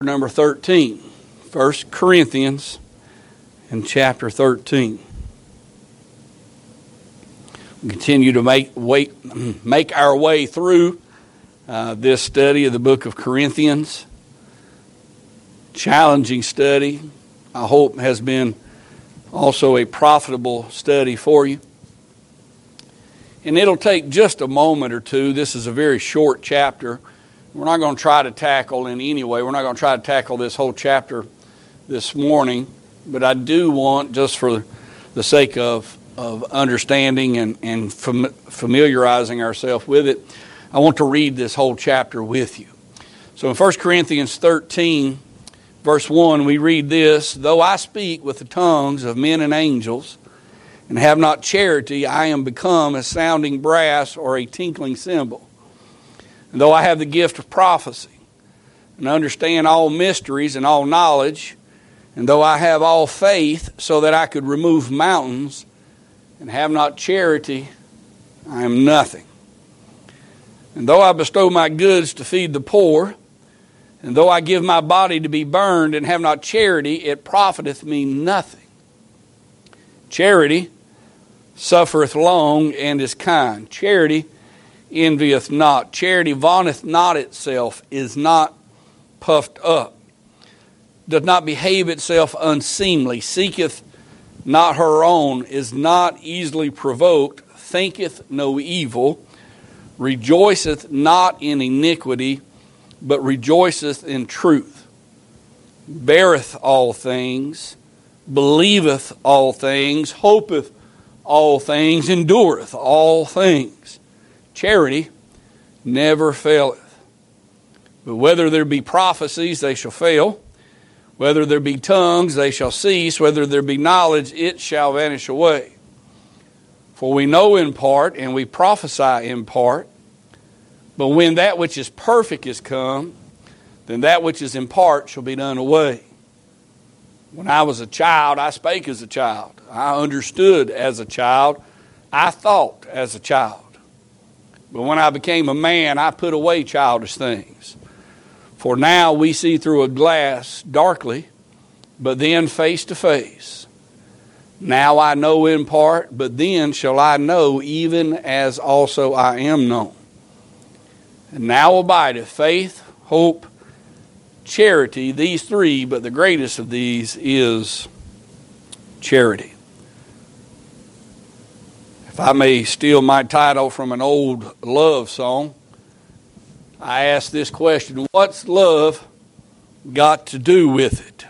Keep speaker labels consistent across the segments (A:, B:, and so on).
A: Number 13, 1 Corinthians in chapter 13. We continue to make our way through this study of the book of Corinthians. Challenging study. I hope has been also a profitable study for you. And it'll take just a moment or two. This is a very short chapter. We're not going to try to tackle in any way. We're not going to try to tackle this whole chapter this morning. But I do want, just for the sake of understanding and familiarizing ourselves with it, I want to read this whole chapter with you. So in 1 Corinthians 13, verse 1, we read this: "Though I speak with the tongues of men and angels, and have not charity, I am become a sounding brass or a tinkling cymbal. And though I have the gift of prophecy, and understand all mysteries and all knowledge, and though I have all faith so that I could remove mountains, and have not charity, I am nothing. And though I bestow my goods to feed the poor, and though I give my body to be burned, and have not charity, it profiteth me nothing. Charity suffereth long and is kind. Charity envieth not. Charity vaunteth not itself, is not puffed up, doth not behave itself unseemly, seeketh not her own, is not easily provoked, thinketh no evil, rejoiceth not in iniquity, but rejoiceth in truth, beareth all things, believeth all things, hopeth all things, endureth all things. Charity never faileth. But whether there be prophecies, they shall fail. Whether there be tongues, they shall cease. Whether there be knowledge, it shall vanish away. For we know in part, and we prophesy in part. But when that which is perfect is come, then that which is in part shall be done away. When I was a child, I spake as a child. I understood as a child. I thought as a child. But when I became a man, I put away childish things. For now we see through a glass darkly, but then face to face. Now I know in part, but then shall I know even as also I am known. And now abideth faith, hope, charity, these three, but the greatest of these is charity." If I may steal my title from an old love song, I ask this question: what's love got to do with it?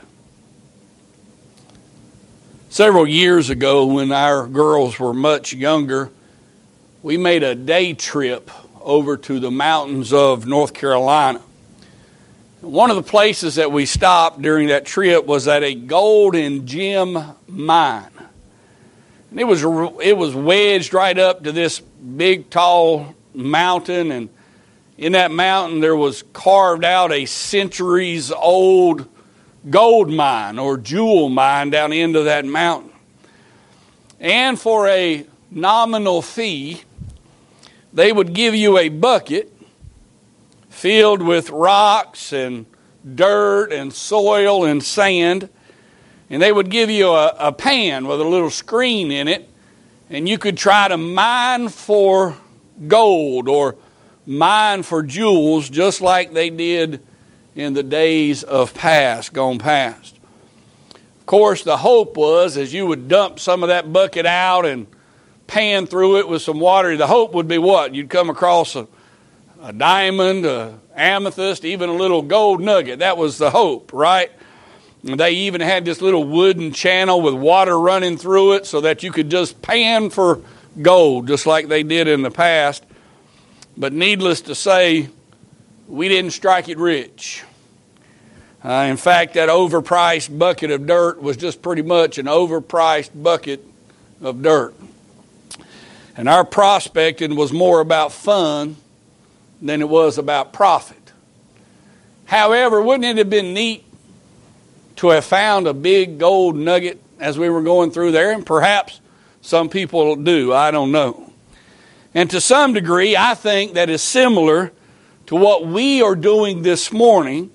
A: Several years ago, when our girls were much younger, we made a day trip over to the mountains of North Carolina. One of the places that we stopped during that trip was at a gold and gem mine. And it was wedged right up to this big, tall mountain, and in that mountain there was carved out a centuries-old gold mine or jewel mine down into that mountain. And for a nominal fee, they would give you a bucket filled with rocks and dirt and soil and sand, and they would give you a pan with a little screen in it, and you could try to mine for gold or mine for jewels just like they did in the days of gone past. Of course, the hope was, as you would dump some of that bucket out and pan through it with some water, the hope would be what? You'd come across a diamond, a amethyst, even a little gold nugget. That was the hope, right? And they even had this little wooden channel with water running through it so that you could just pan for gold, just like they did in the past. But needless to say, we didn't strike it rich. In fact, that overpriced bucket of dirt was just pretty much an overpriced bucket of dirt. And our prospecting was more about fun than it was about profit. However, wouldn't it have been neat to have found a big gold nugget as we were going through there? And perhaps some people do, I don't know. And to some degree, I think that is similar to what we are doing this morning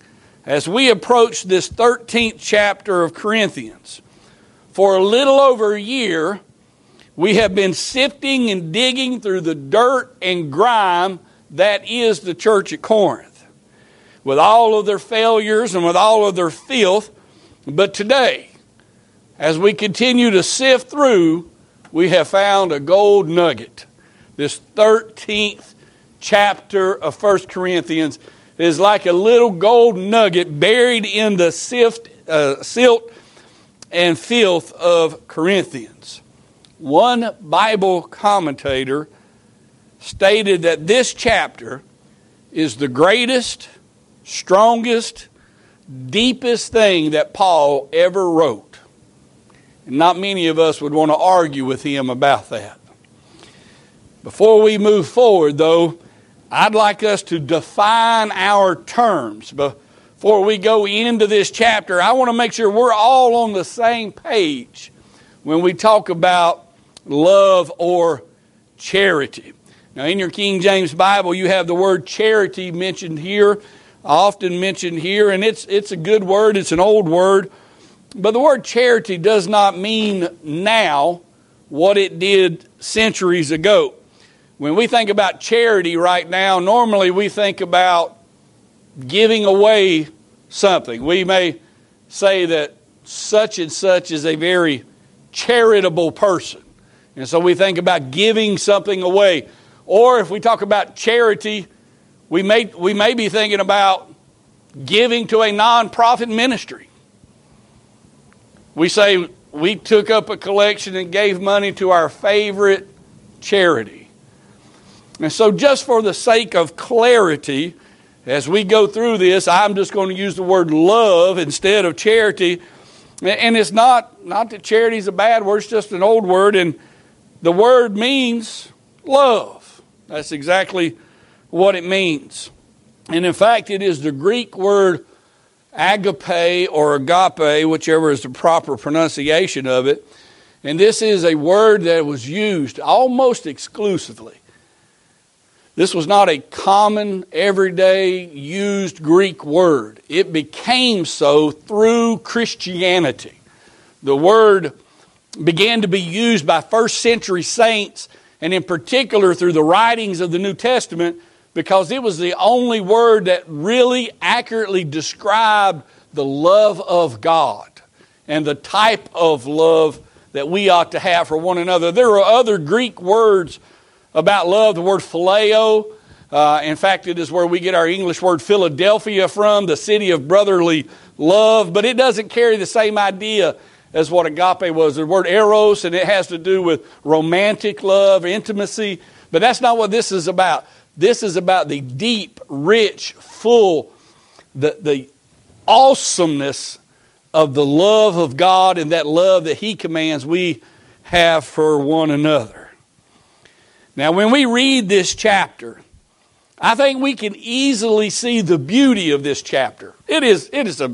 A: as we approach this 13th chapter of Corinthians. For a little over a year, we have been sifting and digging through the dirt and grime that is the church at Corinth, with all of their failures and with all of their filth. But today, as we continue to sift through, we have found a gold nugget. This 13th chapter of 1 Corinthians is like a little gold nugget buried in the silt and filth of Corinthians. One Bible commentator stated that this chapter is the greatest, strongest, deepest thing that Paul ever wrote. And not many of us would want to argue with him about that. Before we move forward, though, I'd like us to define our terms. Before we go into this chapter, I want to make sure we're all on the same page when we talk about love or charity. Now, in your King James Bible, you have the word charity mentioned here, often mentioned here, and it's a good word. It's an old word. But the word charity does not mean now what it did centuries ago. When we think about charity right now, normally we think about giving away something. We may say that such and such is a very charitable person. And so we think about giving something away. Or if we talk about charity, we may be thinking about giving to a nonprofit ministry. We say we took up a collection and gave money to our favorite charity. And so just for the sake of clarity, as we go through this, I'm just going to use the word love instead of charity. And it's not that charity is a bad word, it's just an old word. And the word means love. That's exactly what it means. And in fact, it is the Greek word agape or agape, whichever is the proper pronunciation of it. And this is a word that was used almost exclusively. This was not a common, everyday, used Greek word. It became so through Christianity. The word began to be used by first century saints, and in particular through the writings of the New Testament, because it was the only word that really accurately described the love of God and the type of love that we ought to have for one another. There are other Greek words about love, the word phileo. In fact, it is where we get our English word Philadelphia from, the city of brotherly love. But it doesn't carry the same idea as what agape was. The word eros, and it has to do with romantic love, intimacy. But that's not what this is about. This is about the deep, rich, full, the awesomeness of the love of God and that love that He commands we have for one another. Now, when we read this chapter, I think we can easily see the beauty of this chapter. It is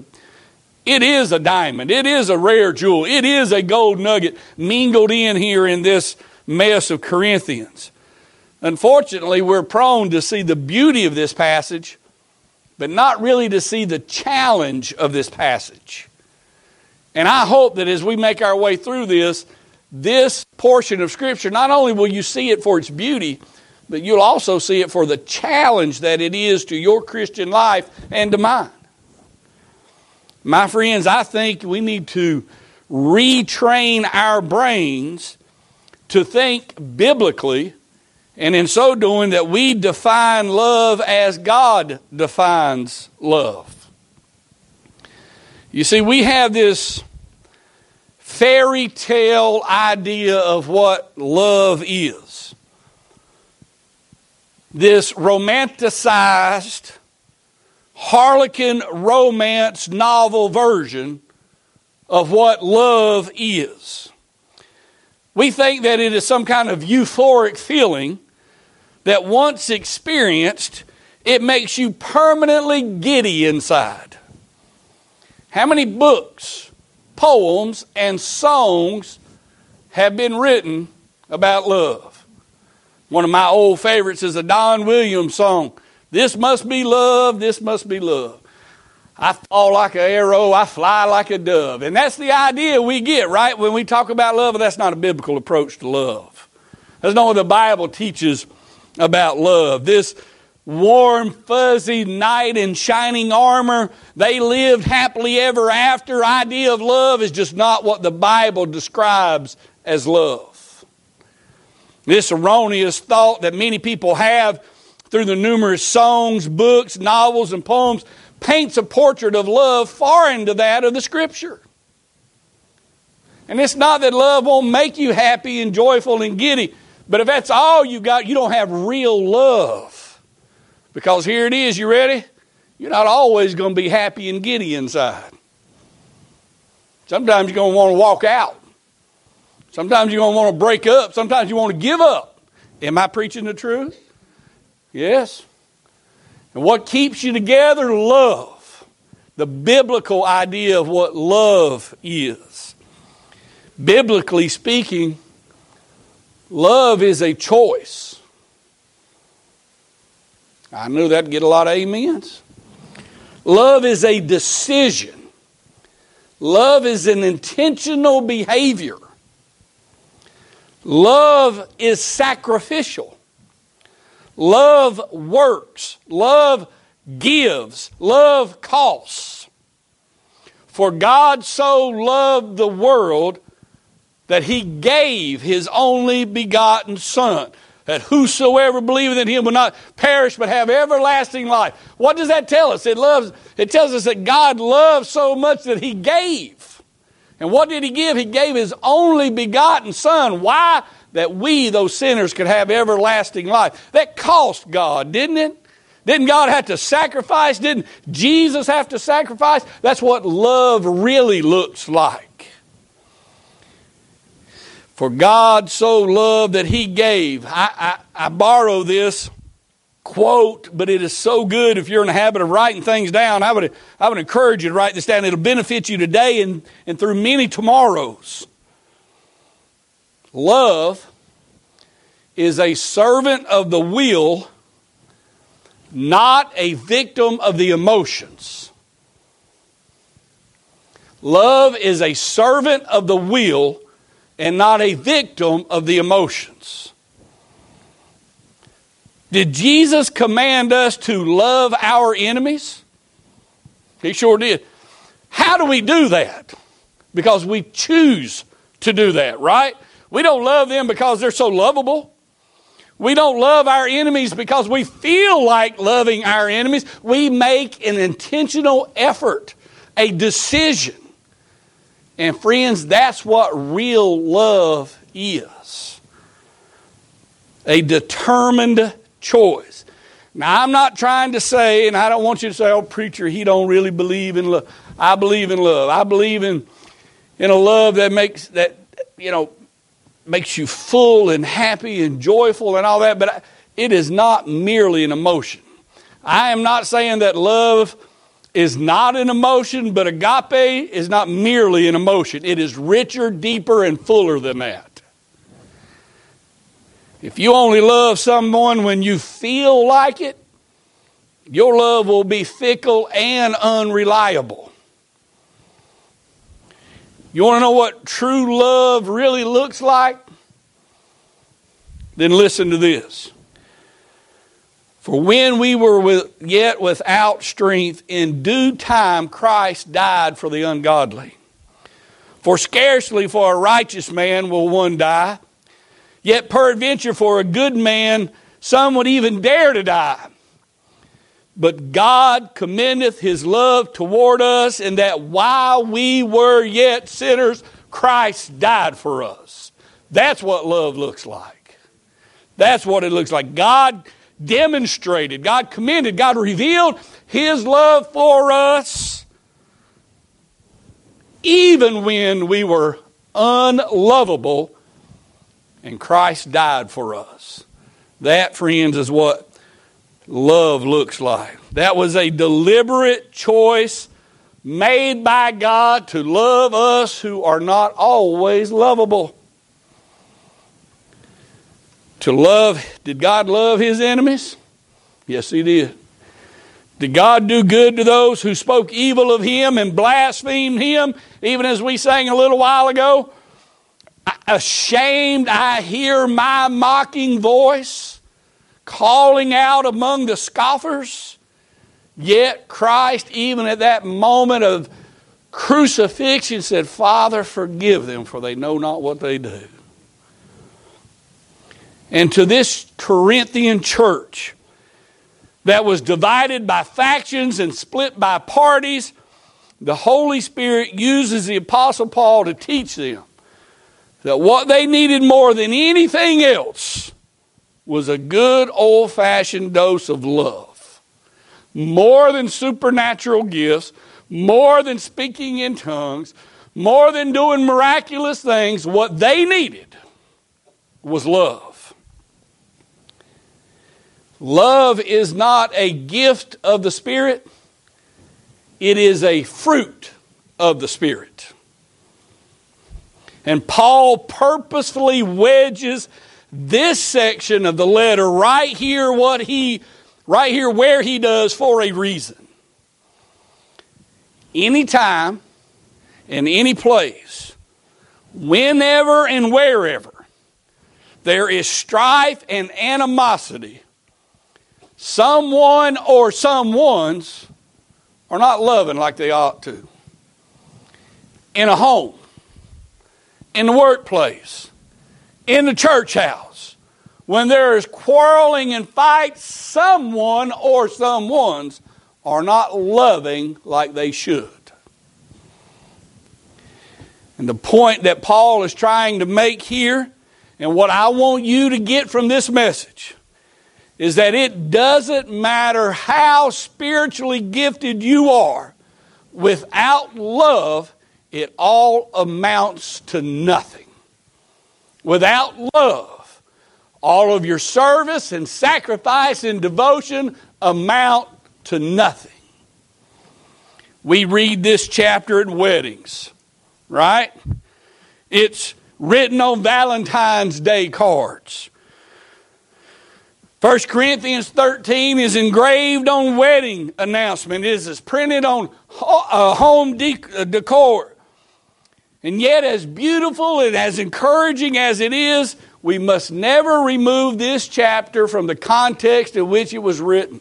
A: a diamond. It is a rare jewel. It is a gold nugget mingled in here in this mess of Corinthians. Unfortunately, we're prone to see the beauty of this passage, but not really to see the challenge of this passage. And I hope that as we make our way through this portion of Scripture, not only will you see it for its beauty, but you'll also see it for the challenge that it is to your Christian life and to mine. My friends, I think we need to retrain our brains to think biblically, and in so doing that we define love as God defines love. You see, we have this fairy tale idea of what love is. This romanticized, harlequin romance novel version of what love is. We think that it is some kind of euphoric feeling that once experienced, it makes you permanently giddy inside. How many books, poems, and songs have been written about love? One of my old favorites is a Don Williams song, "This Must Be Love, This Must Be Love." I fall like an arrow, I fly like a dove. And that's the idea we get, right? When we talk about love, that's not a biblical approach to love. That's not what the Bible teaches about love. This warm, fuzzy knight in shining armor, they lived happily ever after idea of love is just not what the Bible describes as love. This erroneous thought that many people have through the numerous songs, books, novels, and poems paints a portrait of love far into that of the Scripture. And it's not that love won't make you happy and joyful and giddy, but if that's all you got, you don't have real love. Because here it is, you ready? You're not always going to be happy and giddy inside. Sometimes you're going to want to walk out. Sometimes you're going to want to break up. Sometimes you want to give up. Am I preaching the truth? Yes. And what keeps you together? Love. The biblical idea of what love is. Biblically speaking, love is a choice. I knew that'd get a lot of amens. Love is a decision. Love is an intentional behavior. Love is sacrificial. Love works. Love gives. Love costs. For God so loved the world that He gave His only begotten Son, that whosoever believeth in Him will not perish but have everlasting life. What does that tell us? It tells us that God loved so much that He gave. And what did He give? He gave His only begotten Son. Why? That we, those sinners, could have everlasting life. That cost God, didn't it? Didn't God have to sacrifice? Didn't Jesus have to sacrifice? That's what love really looks like. For God so loved that He gave. I borrow this quote, but it is so good if you're in the habit of writing things down. I would encourage you to write this down. It'll benefit you today and through many tomorrows. Love is a servant of the will, not a victim of the emotions. Love is a servant of the will and not a victim of the emotions. Did Jesus command us to love our enemies? He sure did. How do we do that? Because we choose to do that, right? We don't love them because they're so lovable. We don't love our enemies because we feel like loving our enemies. We make an intentional effort, a decision. And friends, that's what real love is. A determined choice. Now, I'm not trying to say, and I don't want you to say, oh, preacher, he don't really believe in love. I believe in love. I believe in a love that makes you full and happy and joyful and all that, but it is not merely an emotion. I am not saying that love is not an emotion, but agape is not merely an emotion. It is richer, deeper, and fuller than that. If you only love someone when you feel like it, your love will be fickle and unreliable. You want to know what true love really looks like? Then listen to this. For when we were yet without strength, in due time Christ died for the ungodly. For scarcely for a righteous man will one die, yet peradventure for a good man some would even dare to die. But God commendeth His love toward us, in that while we were yet sinners, Christ died for us. That's what love looks like. That's what it looks like. God demonstrated, God commended, God revealed His love for us even when we were unlovable, and Christ died for us. That, friends, is what love looks like. That was a deliberate choice made by God to love us who are not always lovable. Did God love His enemies? Yes, He did. Did God do good to those who spoke evil of Him and blasphemed Him, even as we sang a little while ago? Ashamed, I hear my mocking voice calling out among the scoffers. Yet Christ, even at that moment of crucifixion, said, Father, forgive them, for they know not what they do. And to this Corinthian church that was divided by factions and split by parties, the Holy Spirit uses the Apostle Paul to teach them that what they needed more than anything else was a good old-fashioned dose of love. More than supernatural gifts, more than speaking in tongues, more than doing miraculous things, what they needed was love. Love is not a gift of the Spirit. It is a fruit of the Spirit. And Paul purposefully wedges this section of the letter right here where he does, for a reason. Anytime and any place, whenever and wherever there is strife and animosity, someone or someones are not loving like they ought to. In a home, in the workplace, in the church house, when there is quarreling and fight, someone or someones are not loving like they should. And the point that Paul is trying to make here, and what I want you to get from this message, is that it doesn't matter how spiritually gifted you are, without love, it all amounts to nothing. Without love, all of your service and sacrifice and devotion amount to nothing. We read this chapter at weddings, right? It's written on Valentine's Day cards. 1 Corinthians 13 is engraved on wedding announcement. It is printed on home decor. And yet, as beautiful and as encouraging as it is, we must never remove this chapter from the context in which it was written.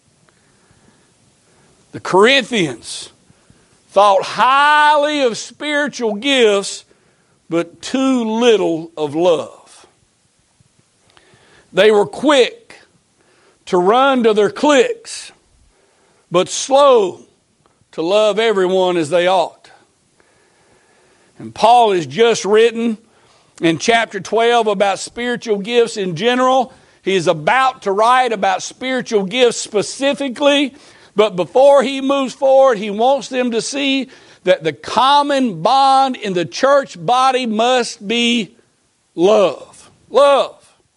A: The Corinthians thought highly of spiritual gifts, but too little of love. They were quick to run to their cliques, but slow to love everyone as they ought. And Paul has just written in chapter 12 about spiritual gifts in general. He is about to write about spiritual gifts specifically, but before he moves forward, he wants them to see that the common bond in the church body must be love. Love.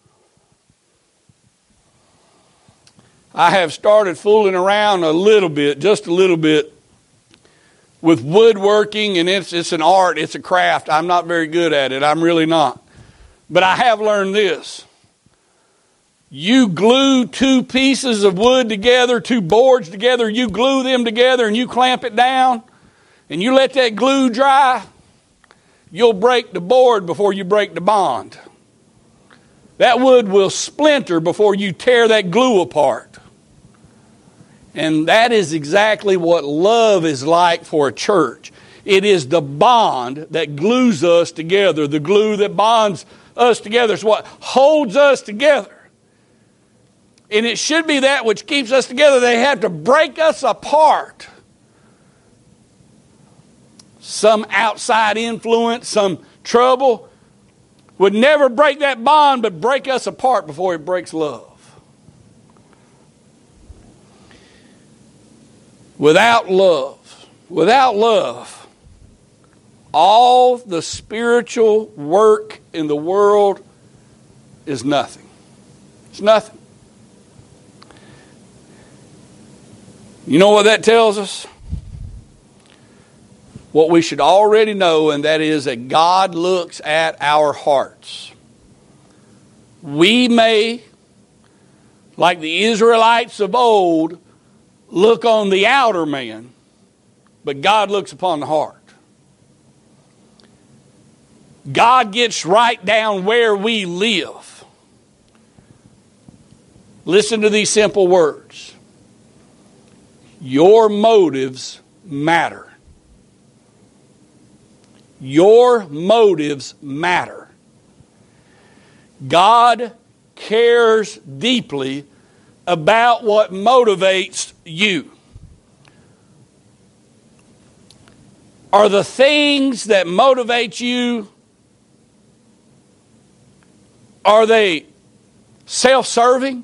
A: I have started fooling around just a little bit, with woodworking, and it's an art, it's a craft. I'm not very good at it. I'm really not. But I have learned this. You glue two pieces of wood together, two boards together, you glue them together and you clamp it down, and you let that glue dry, you'll break the board before you break the bond. That wood will splinter before you tear that glue apart. And that is exactly what love is like for a church. It is the bond that glues us together. The glue that bonds us together is what holds us together. And it should be that which keeps us together. They have to break us apart. Some outside influence, some trouble would never break that bond, but break us apart before it breaks love. Without love, all the spiritual work in the world is nothing. It's nothing. You know what that tells us? What we should already know, and that is that God looks at our hearts. We may, like the Israelites of old, look on the outer man, but God looks upon the heart. God gets right down where we live. Listen to these simple words. Your motives matter. Your motives matter. God cares deeply about what motivates you. Are the things that motivate you, are they self-serving?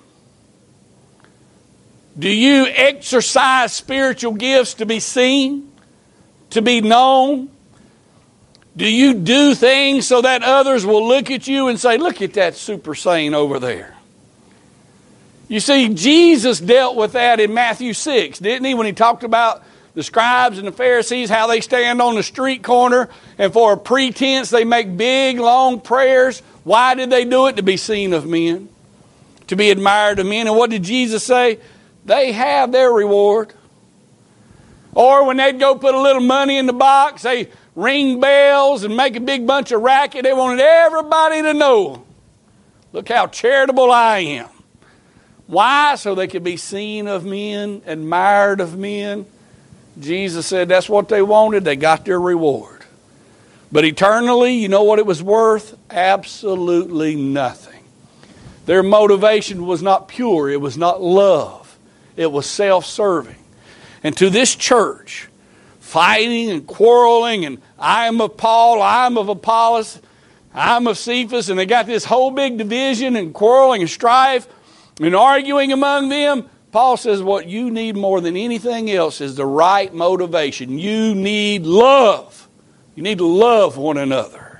A: Do you exercise spiritual gifts to be seen, to be known? Do you do things so that others will look at you and say, look at that super saint over there? You see, Jesus dealt with that in Matthew 6, didn't he? When he talked about the scribes and the Pharisees, how they stand on the street corner and for a pretense they make big, long prayers. Why did they do it? To be seen of men, to be admired of men. And what did Jesus say? They have their reward. Or when they'd go put a little money in the box, they ring bells and make a big bunch of racket. They wanted everybody to know, look how charitable I am. Why? So they could be seen of men, admired of men. Jesus said that's what they wanted. They got their reward. But eternally, you know what it was worth? Absolutely nothing. Their motivation was not pure. It was not love. It was self-serving. And to this church, fighting and quarreling, and I am of Paul, I am of Apollos, I am of Cephas, and they got this whole big division and quarreling and strife and arguing among them. Paul says what you need more than anything else is the right motivation. You need love. You need to love one another.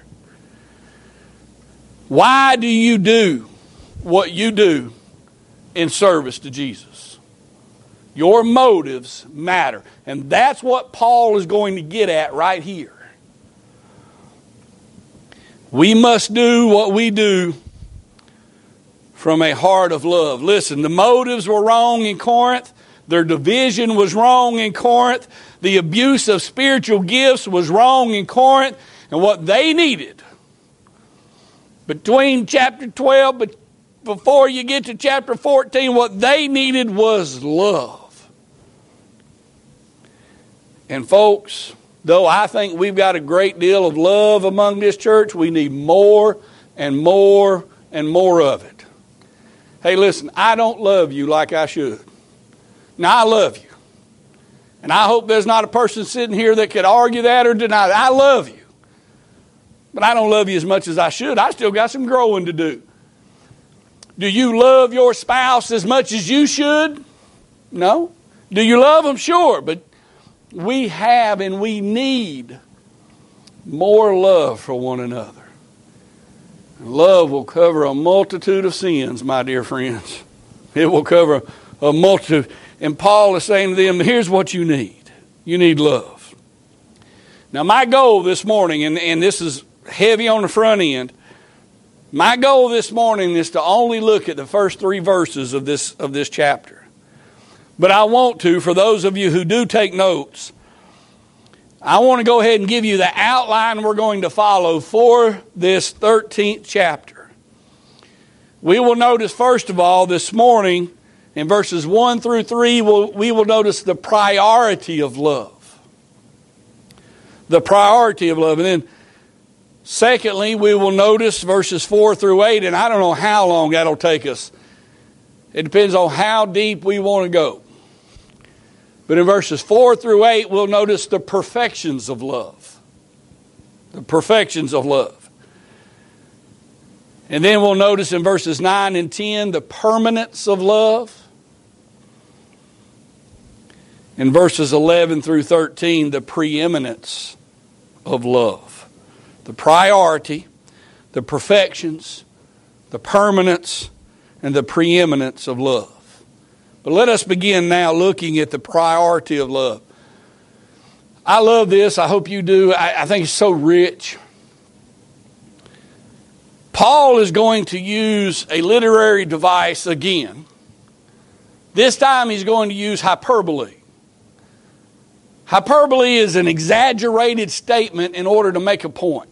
A: Why do you do what you do in service to Jesus? Your motives matter. And that's what Paul is going to get at right here. We must do what we do from a heart of love. Listen, the motives were wrong in Corinth. Their division was wrong in Corinth. The abuse of spiritual gifts was wrong in Corinth. And what they needed between chapter 12, but before you get to chapter 14, what they needed was love. And folks, though I think we've got a great deal of love among this church, we need more and more and more of it. Hey, listen, I don't love you like I should. Now, I love you. And I hope there's not a person sitting here that could argue that or deny that. I love you. But I don't love you as much as I should. I still got some growing to do. Do you love your spouse as much as you should? No. Do you love them? Sure. But we have and we need more love for one another. Love will cover a multitude of sins, my dear friends. It will cover a multitude. And Paul is saying to them, here's what you need. You need love. Now my goal this morning, and this is heavy on the front end, my goal this morning is to only look at the first 3 verses of this chapter. But I want to, for those of you who do take notes, I want to go ahead and give you the outline we're going to follow for this 13th chapter. We will notice, first of all, this morning, in verses 1 through 3, we will notice the priority of love. The priority of love. And then, secondly, we will notice verses 4 through 8, and I don't know how long that'll take us. It depends on how deep we want to go. But in verses 4 through 8, we'll notice the perfections of love. The perfections of love. And then we'll notice in verses 9 and 10, the permanence of love. In verses 11 through 13, the preeminence of love. The priority, the perfections, the permanence, and the preeminence of love. But let us begin now looking at the priority of love. I love this. I hope you do. I think it's so rich. Paul is going to use a literary device again This time he's going to use hyperbole. Hyperbole is an exaggerated statement in order to make a point.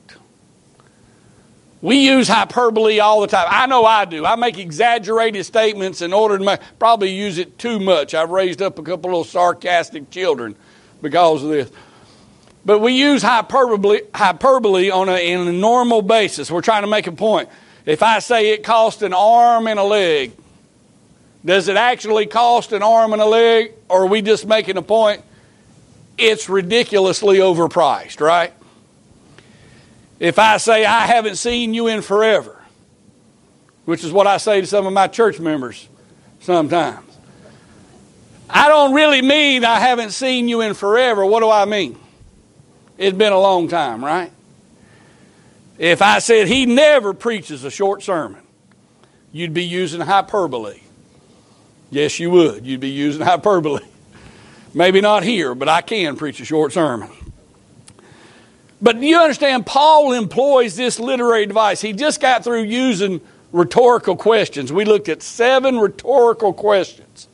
A: We use hyperbole all the time. I know I do. I make exaggerated statements in order to probably use it too much. I've raised up a couple of little sarcastic children because of this. But we use hyperbole in a normal basis. We're trying to make a point. If I say it cost an arm and a leg, does it actually cost an arm and a leg, or are we just making a point? It's ridiculously overpriced, right? If I say I haven't seen you in forever, which is what I say to some of my church members sometimes, I don't really mean I haven't seen you in forever. What do I mean? It's been a long time, right? If I said he never preaches a short sermon, you'd be using hyperbole. Yes, you would. You'd be using hyperbole. Maybe not here, but I can preach a short sermon. But you understand, Paul employs this literary device. He just got through using rhetorical questions. We looked at 7 rhetorical questions.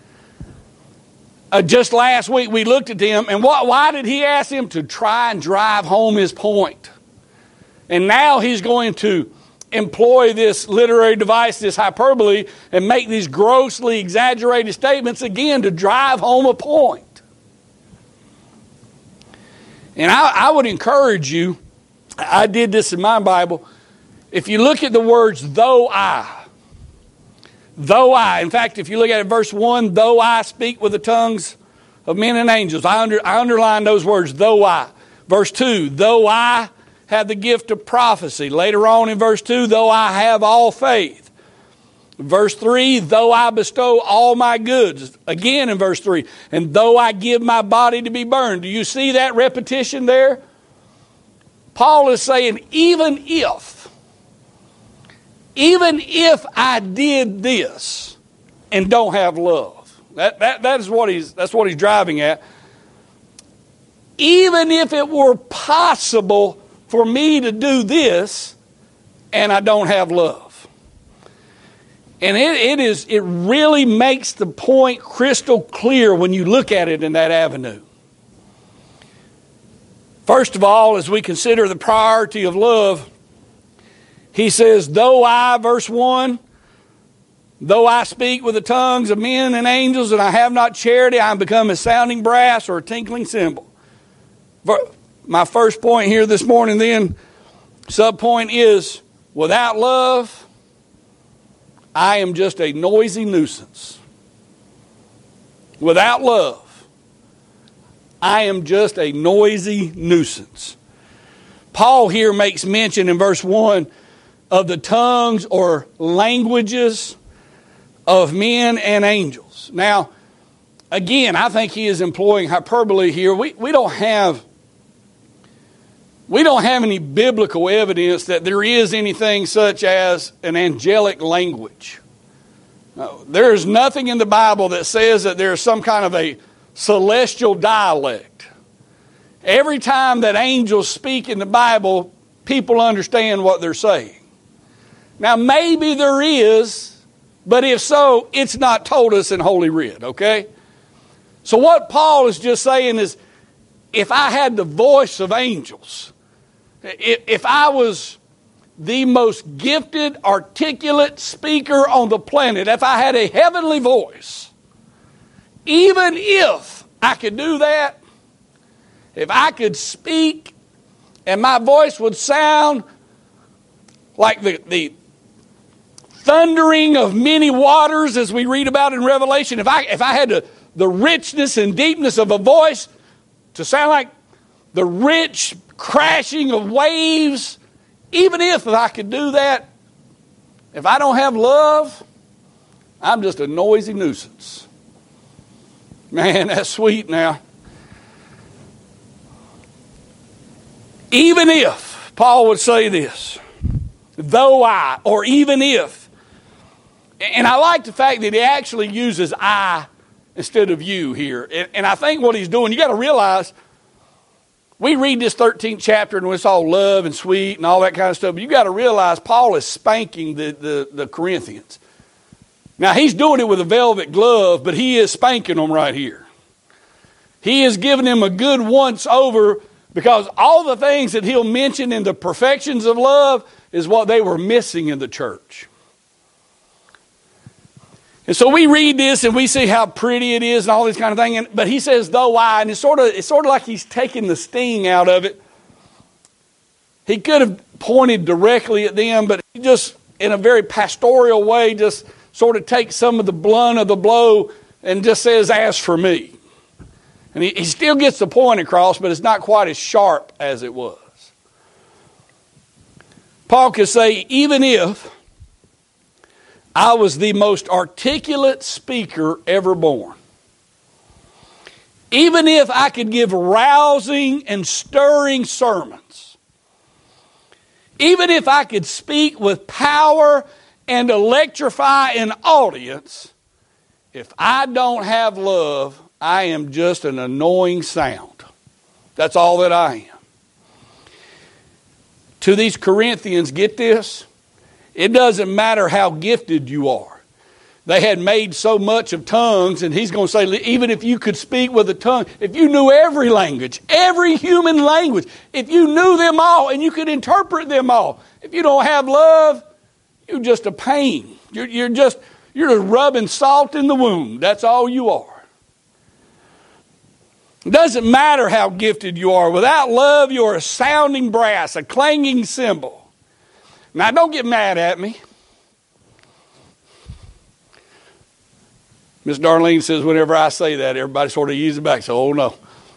A: Just last week we looked at them, and why did he ask them? To try and drive home his point. And now he's going to employ this literary device, this hyperbole, and make these grossly exaggerated statements again to drive home a point. And I would encourage you, I did this in my Bible, if you look at the words, though I. In fact, if you look at it, verse 1, though I speak with the tongues of men and angels. I underline those words, though I. Verse 2, though I have the gift of prophecy. Later on in verse 2, though I have all faith. Verse 3, though I bestow all my goods. Again in verse 3, and though I give my body to be burned. Do you see that repetition there? Paul is saying, even if I did this and don't have love, that's what he's driving at. Even if it were possible for me to do this and I don't have love. And it really makes the point crystal clear when you look at it in that avenue. First of all, as we consider the priority of love, he says, though I, verse 1, though I speak with the tongues of men and angels and I have not charity, I am become a sounding brass or a tinkling cymbal. My first point here this morning then, subpoint is, without love, I am just a noisy nuisance. Without love, I am just a noisy nuisance. Paul here makes mention in verse 1 of the tongues or languages of men and angels. Now, again, I think he is employing hyperbole here. We don't have any biblical evidence that there is anything such as an angelic language. No, there is nothing in the Bible that says that there is some kind of a celestial dialect. Every time that angels speak in the Bible, people understand what they're saying. Now, maybe there is, but if so, it's not told us in Holy Writ, okay? So what Paul is just saying is, if I had the voice of angels, if I was the most gifted, articulate speaker on the planet, if I had a heavenly voice, even if I could do that, if I could speak and my voice would sound like the thundering of many waters as we read about in Revelation, if I had the richness and deepness of a voice to sound like the rich crashing of waves, even if I could do that, if I don't have love, I'm just a noisy nuisance. Man, that's sweet now. Even if, Paul would say this, though I, or even if, and I like the fact that he actually uses I instead of you here. And I think what he's doing, you got to realize, we read this 13th chapter and it's all love and sweet and all that kind of stuff. But you got to realize Paul is spanking the Corinthians. Now, he's doing it with a velvet glove, but he is spanking them right here. He is giving them a good once over, because all the things that he'll mention in the perfections of love is what they were missing in the church. And so we read this and we see how pretty it is and all this kind of thing. But he says, though I, and it's sort of like he's taking the sting out of it. He could have pointed directly at them, but he just, in a very pastoral way, just sort of takes some of the blunt of the blow and just says, as for me. And he still gets the point across, but it's not quite as sharp as it was. Paul could say, even if I was the most articulate speaker ever born, even if I could give rousing and stirring sermons, even if I could speak with power and electrify an audience, if I don't have love, I am just an annoying sound. That's all that I am. To these Corinthians, get this, it doesn't matter how gifted you are. They had made so much of tongues, and he's going to say, even if you could speak with a tongue, if you knew every language, every human language, if you knew them all and you could interpret them all, if you don't have love, you're just a pain. You're just rubbing salt in the wound. That's all you are. It doesn't matter how gifted you are. Without love, you are a sounding brass, a clanging cymbal. Now, don't get mad at me. Miss Darlene says whenever I say that, everybody sort of eases back. So, oh no.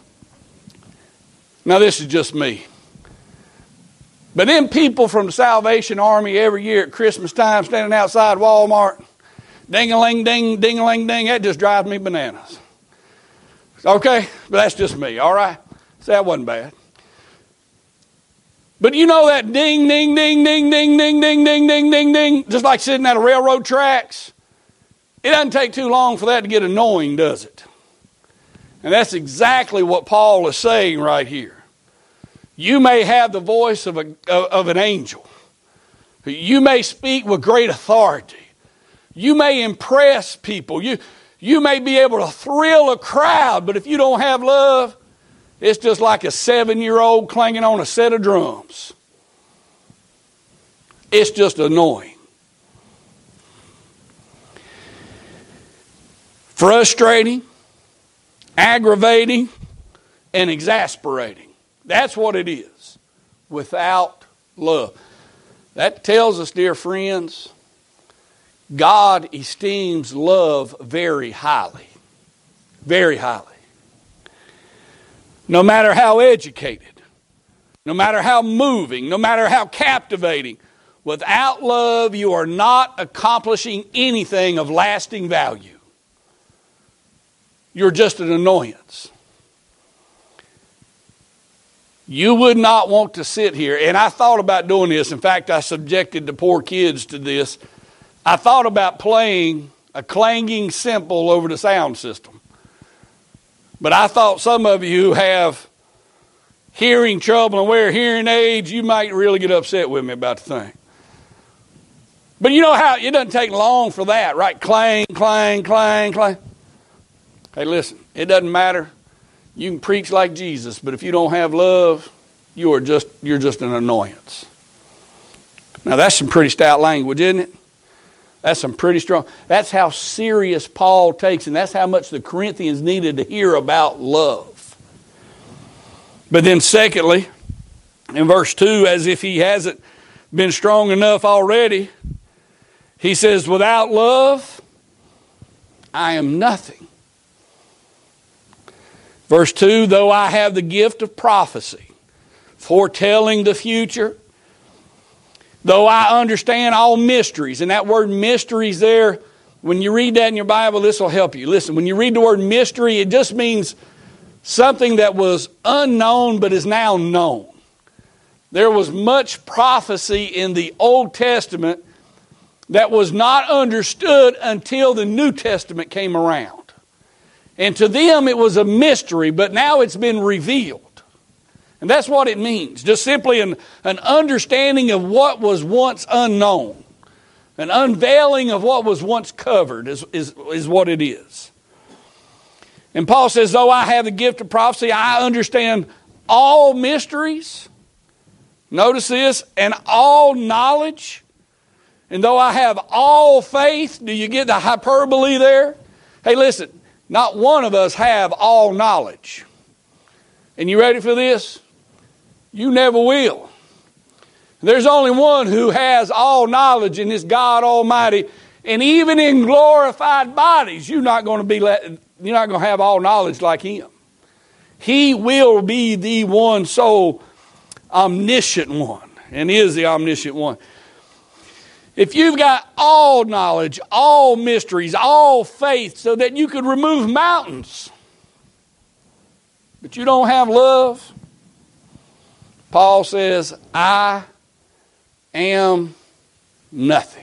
A: Now, this is just me. But them people from the Salvation Army every year at Christmas time standing outside Walmart, ding-a-ling-ding, ding-a-ling-ding, that just drives me bananas. Okay? But that's just me, all right? So that wasn't bad. But you know that ding, ding, ding, ding, ding, ding, ding, ding, ding, ding, ding, just like sitting at a railroad tracks? It doesn't take too long for that to get annoying, does it? And that's exactly what Paul is saying right here. You may have the voice of an angel. You may speak with great authority. You may impress people. You may be able to thrill a crowd, but if you don't have love, it's just like a 7-year-old clanging on a set of drums. It's just annoying. Frustrating, aggravating, and exasperating. That's what it is. Without love. That tells us, dear friends, God esteems love very highly. Very highly. No matter how educated, no matter how moving, no matter how captivating, without love you are not accomplishing anything of lasting value. You're just an annoyance. You would not want to sit here, and I thought about doing this. In fact, I subjected the poor kids to this. I thought about playing a clanging cymbal over the sound system. But I thought some of you who have hearing trouble and wear hearing aids, you might really get upset with me about the thing. But you know how it doesn't take long for that, right? Clang, clang, clang, clang. Hey, listen, it doesn't matter. You can preach like Jesus, but if you don't have love, you're just an annoyance. Now that's some pretty stout language, isn't it? That's some pretty strong. That's how serious Paul takes, and that's how much the Corinthians needed to hear about love. But then secondly, in verse 2, as if he hasn't been strong enough already, he says, without love, I am nothing. Verse 2, though I have the gift of prophecy, foretelling the future, though I understand all mysteries, and that word mysteries there, when you read that in your Bible, this will help you. Listen, when you read the word mystery, it just means something that was unknown but is now known. There was much prophecy in the Old Testament that was not understood until the New Testament came around. And to them it was a mystery, but now it's been revealed. And that's what it means. Just simply an understanding of what was once unknown. An unveiling of what was once covered is what it is. And Paul says, though I have the gift of prophecy, I understand all mysteries. Notice this, and all knowledge. And though I have all faith, do you get the hyperbole there? Hey, listen, not one of us have all knowledge. And you ready for this? You never will. There's only one who has all knowledge, and it's God Almighty. And even in glorified bodies, you're not going to have all knowledge like Him. He will be the one so omniscient one, and is the omniscient one. If you've got all knowledge, all mysteries, all faith, so that you could remove mountains, but you don't have love, Paul says, I am nothing.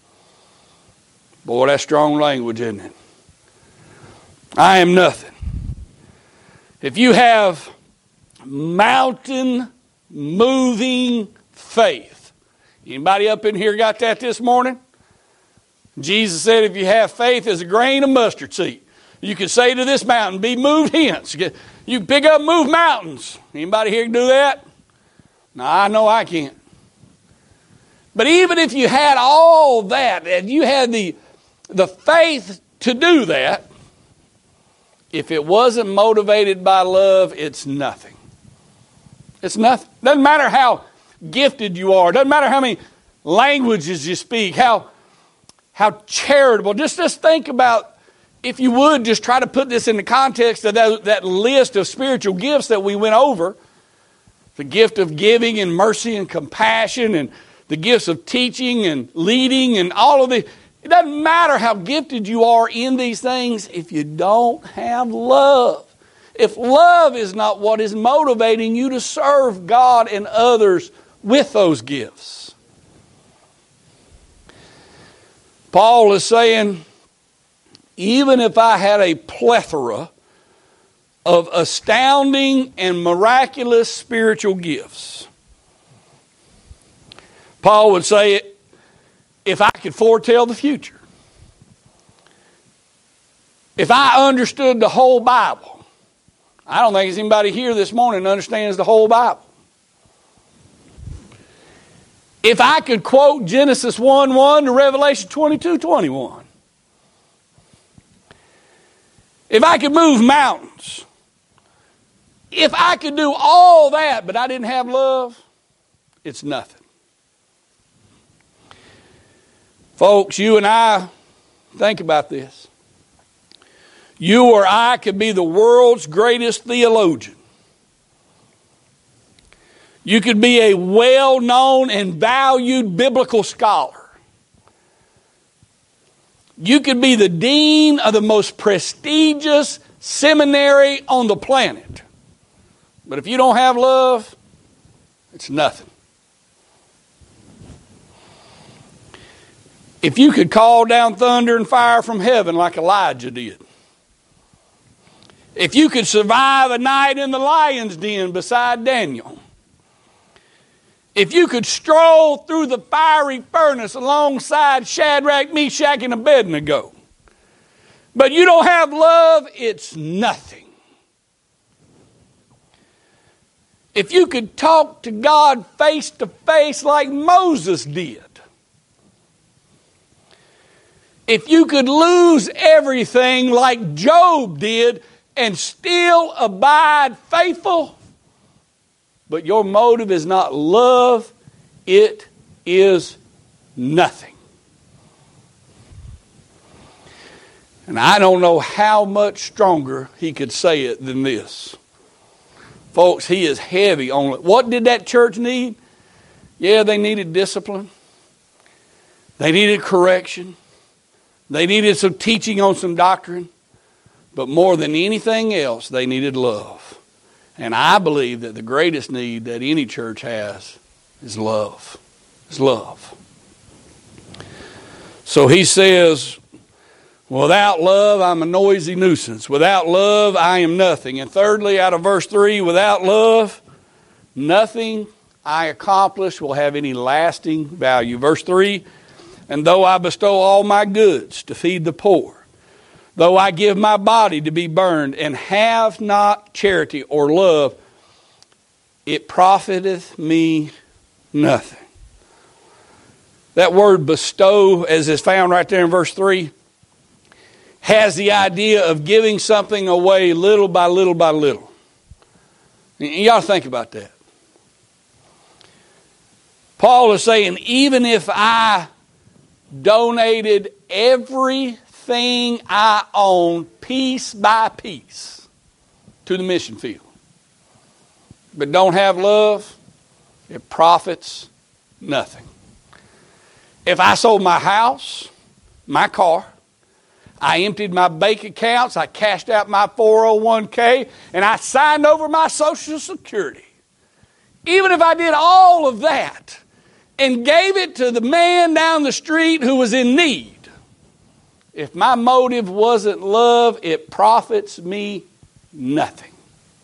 A: Boy, that's strong language, isn't it? I am nothing. If you have mountain moving faith, anybody up in here got that this morning? Jesus said if you have faith as a grain of mustard seed, you can say to this mountain, be moved hence. You can pick up and move mountains. Anybody here can do that? No, I know I can't. But even if you had all that, and you had the faith to do that, if it wasn't motivated by love, it's nothing. It's nothing. Doesn't matter how gifted you are. Doesn't matter how many languages you speak. How charitable. Just think about, if you would, just try to put this in the context of that list of spiritual gifts that we went over. The gift of giving and mercy and compassion, and the gifts of teaching and leading and all of the. It doesn't matter how gifted you are in these things if you don't have love. If love is not what is motivating you to serve God and others with those gifts. Paul is saying, even if I had a plethora of astounding and miraculous spiritual gifts, Paul would say, if I could foretell the future, if I understood the whole Bible, I don't think there's anybody here this morning that understands the whole Bible. If I could quote Genesis 1:1 to Revelation 22:21, if I could move mountains, if I could do all that, but I didn't have love, it's nothing. Folks, you and I, think about this. You or I could be the world's greatest theologian. You could be a well-known and valued biblical scholar. You could be the dean of the most prestigious seminary on the planet. But if you don't have love, it's nothing. If you could call down thunder and fire from heaven like Elijah did, if you could survive a night in the lion's den beside Daniel, if you could stroll through the fiery furnace alongside Shadrach, Meshach, and Abednego, but you don't have love, it's nothing. If you could talk to God face to face like Moses did, if you could lose everything like Job did and still abide faithful, but your motive is not love, it is nothing. And I don't know how much stronger he could say it than this. Folks, he is heavy on it. What did that church need? Yeah, they needed discipline. They needed correction. They needed some teaching on some doctrine. But more than anything else, they needed love. And I believe that the greatest need that any church has is love. Is love. So he says, without love, I'm a noisy nuisance. Without love, I am nothing. And thirdly, out of verse 3, without love, nothing I accomplish will have any lasting value. Verse 3, And though I bestow all my goods to feed the poor, though I give my body to be burned, and have not charity or love, it profiteth me nothing. That word bestow, as is found right there in verse 3, has the idea of giving something away little by little by little. You ought to think about that. Paul is saying, even if I donated everything I own piece by piece to the mission field, but don't have love, it profits nothing. If I sold my house, my car, I emptied my bank accounts, I cashed out my 401k, and I signed over my Social Security, even if I did all of that and gave it to the man down the street who was in need, if my motive wasn't love, it profits me nothing.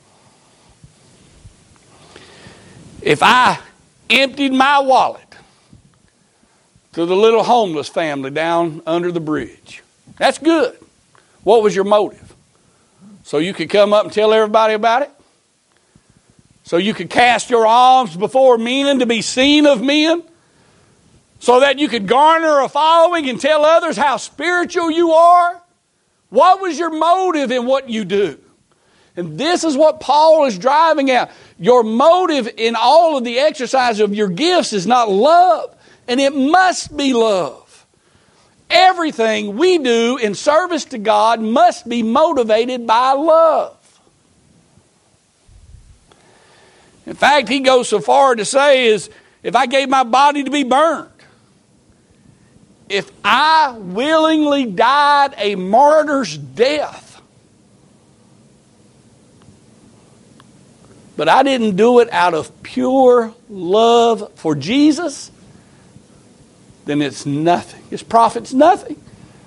A: If I emptied my wallet to the little homeless family down under the bridge, that's good. What was your motive? So you could come up and tell everybody about it? So you could cast your alms before men to be seen of men? So that you could garner a following and tell others how spiritual you are? What was your motive in what you do? And this is what Paul is driving at. Your motive in all of the exercise of your gifts is not love. And it must be love. Everything we do in service to God must be motivated by love. In fact, he goes so far to say is, if I gave my body to be burned, if I willingly died a martyr's death, but I didn't do it out of pure love for Jesus, then it's nothing. It profits nothing.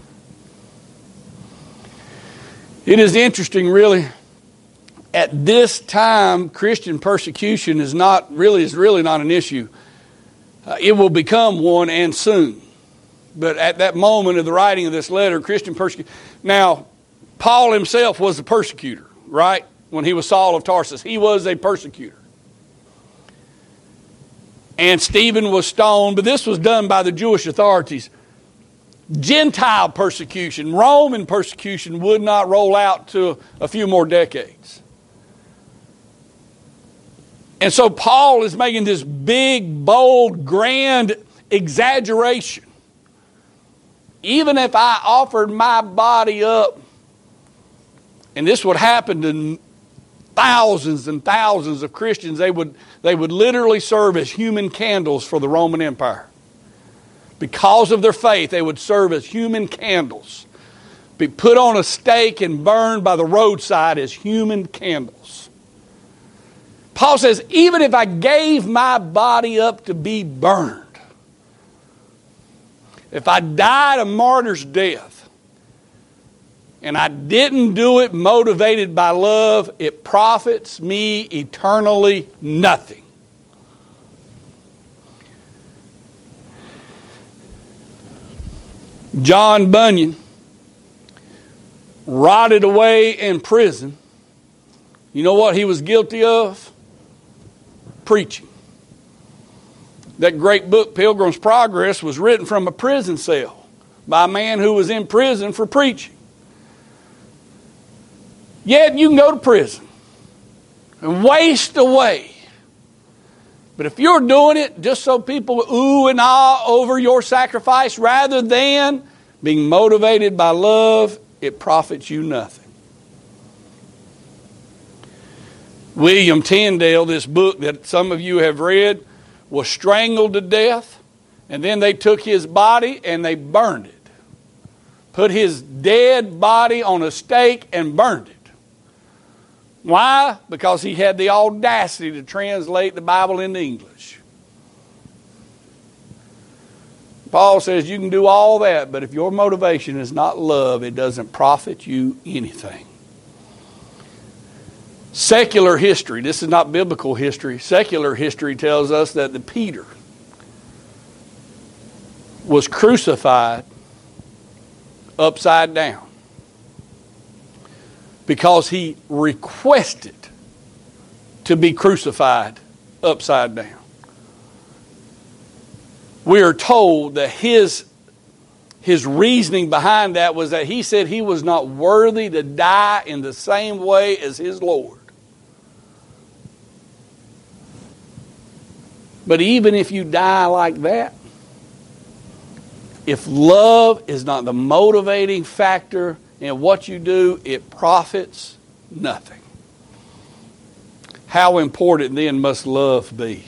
A: It is interesting, really. At this time, Christian persecution is really not an issue. It will become one, and soon. But at that moment of the writing of this letter, Christian persecution. Now, Paul himself was a persecutor, right? When he was Saul of Tarsus, he was a persecutor. And Stephen was stoned, but this was done by the Jewish authorities. Gentile persecution, Roman persecution would not roll out to a few more decades. And so Paul is making this big, bold, grand exaggeration. Even if I offered my body up, and this would happen to thousands and thousands of Christians, they would literally serve as human candles for the Roman Empire. Because of their faith, they would serve as human candles. Be put on a stake and burned by the roadside as human candles. Paul says, even if I gave my body up to be burned, if I died a martyr's death, and I didn't do it motivated by love, it profits me eternally nothing. John Bunyan rotted away in prison. You know what he was guilty of? Preaching. That great book, Pilgrim's Progress, was written from a prison cell by a man who was in prison for preaching. Yet you can go to prison and waste away. But if you're doing it just so people ooh and ah over your sacrifice rather than being motivated by love, it profits you nothing. William Tyndale, this book that some of you have read, was strangled to death, and then they took his body and they burned it. Put his dead body on a stake and burned it. Why? Because he had the audacity to translate the Bible into English. Paul says you can do all that, but if your motivation is not love, it doesn't profit you anything. Secular history, this is not biblical history, secular history tells us that Peter was crucified upside down because he requested to be crucified upside down. We are told that his reasoning behind that was that he said he was not worthy to die in the same way as his Lord. But even if you die like that, if love is not the motivating factor in what you do, it profits nothing. How important then must love be?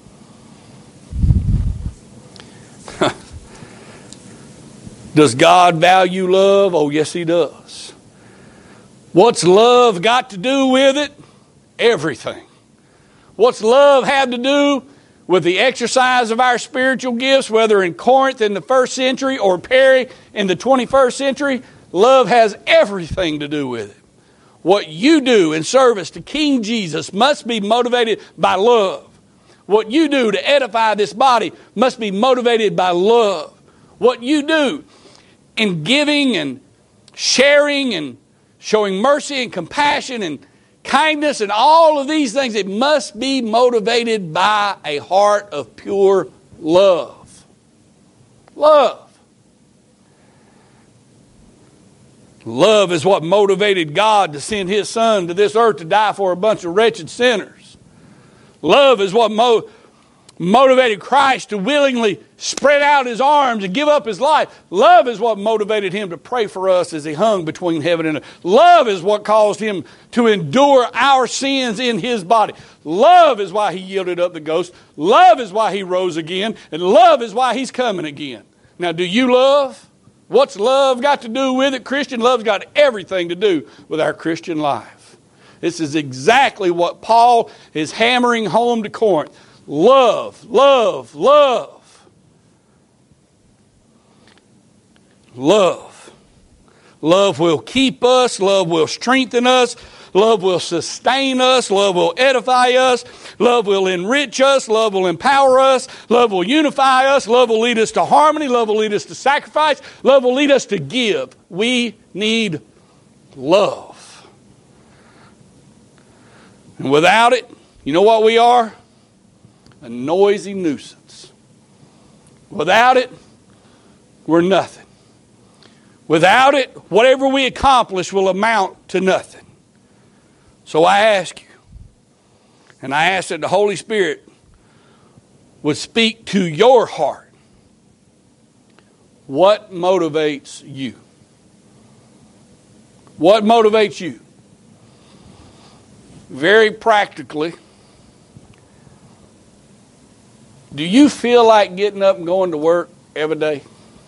A: Does God value love? Oh, yes, He does. What's love got to do with it? Everything. What's love have to do with the exercise of our spiritual gifts, whether in Corinth in the first century or Perry in the 21st century? Love has everything to do with it. What you do in service to King Jesus must be motivated by love. What you do to edify this body must be motivated by love. What you do in giving and sharing and showing mercy and compassion and kindness and all of these things, it must be motivated by a heart of pure love. Love. Love is what motivated God to send His Son to this earth to die for a bunch of wretched sinners. Love is what motivated Christ to willingly spread out His arms and give up His life. Love is what motivated Him to pray for us as He hung between heaven and earth. Love is what caused Him to endure our sins in His body. Love is why He yielded up the ghost. Love is why He rose again. And love is why He's coming again. Now, do you love? What's love got to do with it? Christian love's got everything to do with our Christian life. This is exactly what Paul is hammering home to Corinth. Love, love, love. Love. Love will keep us. Love will strengthen us. Love will sustain us. Love will edify us. Love will enrich us. Love will empower us. Love will unify us. Love will lead us to harmony. Love will lead us to sacrifice. Love will lead us to give. We need love. And without it, you know what we are? A noisy nuisance. Without it, we're nothing. Without it, whatever we accomplish will amount to nothing. So I ask you, and I ask that the Holy Spirit would speak to your heart. What motivates you? What motivates you? Very practically, do you feel like getting up and going to work every day?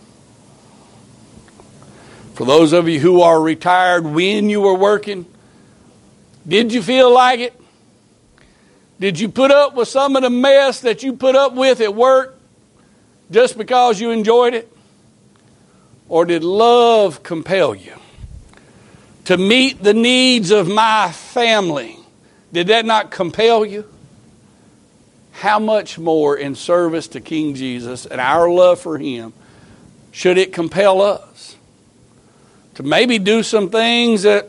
A: For those of you who are retired, when you were working, did you feel like it? Did you put up with some of the mess that you put up with at work just because you enjoyed it? Or did love compel you to meet the needs of my family? Did that not compel you? How much more in service to King Jesus and our love for Him should it compel us to maybe do some things that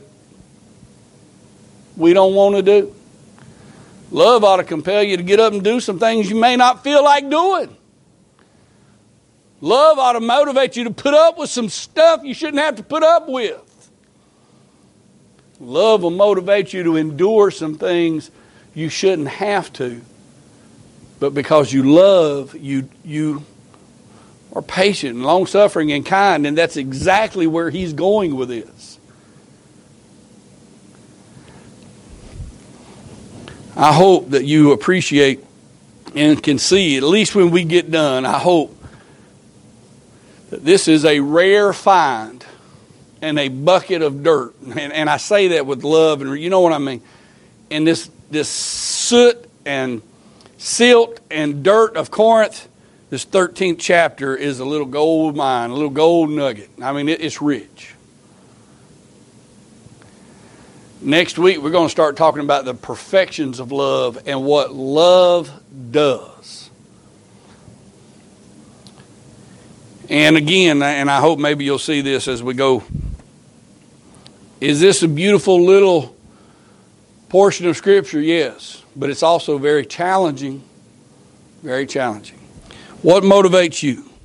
A: we don't want to do? Love ought to compel you to get up and do some things you may not feel like doing. Love ought to motivate you to put up with some stuff you shouldn't have to put up with. Love will motivate you to endure some things you shouldn't have to. But because you love, you are patient and long-suffering and kind, and that's exactly where He's going with this. I hope that you appreciate and can see, at least when we get done, I hope that this is a rare find and a bucket of dirt. And I say that with love, and you know what I mean. And this soot and silt and dirt of Corinth, this 13th chapter is a little gold mine, a little gold nugget. I mean, it's rich. Next week, we're going to start talking about the perfections of love and what love does. And again, and I hope maybe you'll see this as we go, is this a beautiful little portion of Scripture? Yes. But it's also very challenging. Very challenging. What motivates you?